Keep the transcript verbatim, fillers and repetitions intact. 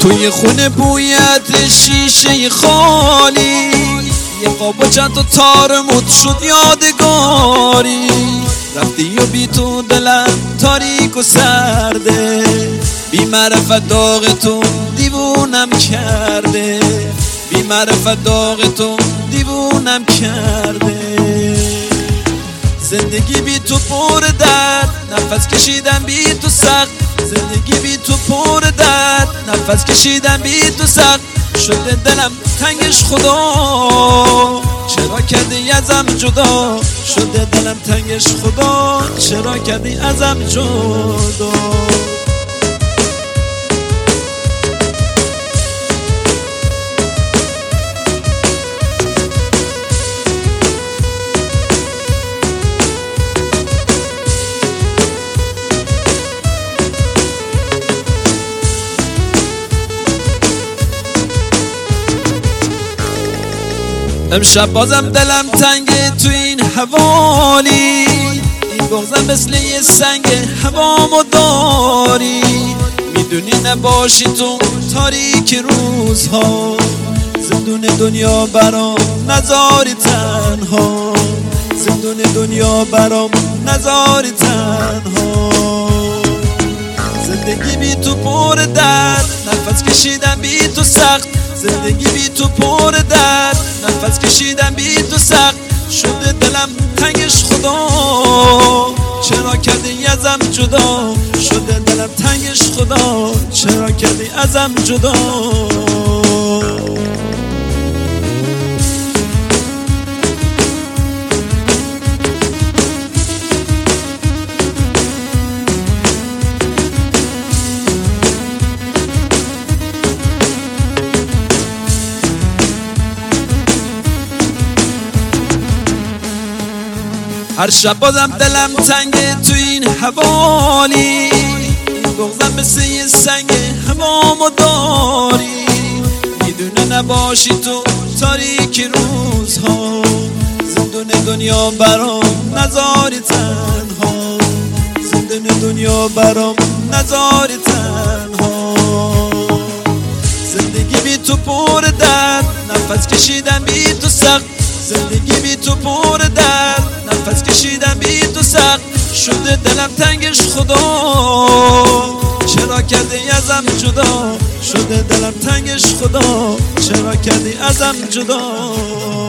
توی خونه بویت شیشه خالی، یه قاب و چند تا تار مد شد یادگاری. رفتی و بی تو دلم تاریک و سرده، بی معرفت داغ تو دیوونم کرده، بی معرفت داغ تو دیوونم کرده. زندگی بی تو پر درد، نفس کشیدم بی تو سخت. زندگی بی تو پر درد، نفس کشیدم بی تو سخت. شده دلم تنگش خدا، چرا کردی ازم جدا؟ شده دلم تنگش خدا، چرا کردی ازم جدا؟ امشب بازم دلم تنگه تو این حوالی، این بغضم مثل یه سنگ هوامو داری. میدونی نباشی تو تاریک روزها، زندون دنیا برام نذاری تنها، زندون دنیا برام نذاری تنها. زندگی بی تو پر درد، نفس کشیدم بی تو سخت. زندگی بی تو پر درد، نفس کشیدم بی تو سخت. شده دلم تنگش خدا، چرا کردی ازم جدا؟ شده دلم تنگش خدا، چرا کردی ازم جدا؟ هر شب بازم دلم تنگه تو این حوالی، این بغضم مثل یه سنگ هوامو داری. میدونه نباشی تو تاریک روزها، زندون دنیا برام نذاری تنها، زندون دنیا برام نذاری تنها. زندگی بی تو پر درد، نفس کشیدم بی تو سخت. زندگی بی تو پر درد، نفس کشیدم بی تو سخت. شده دلم تنگش خدا، چرا کردی ازم جدا؟ شده دلم تنگش خدا، چرا کردی ازم جدا؟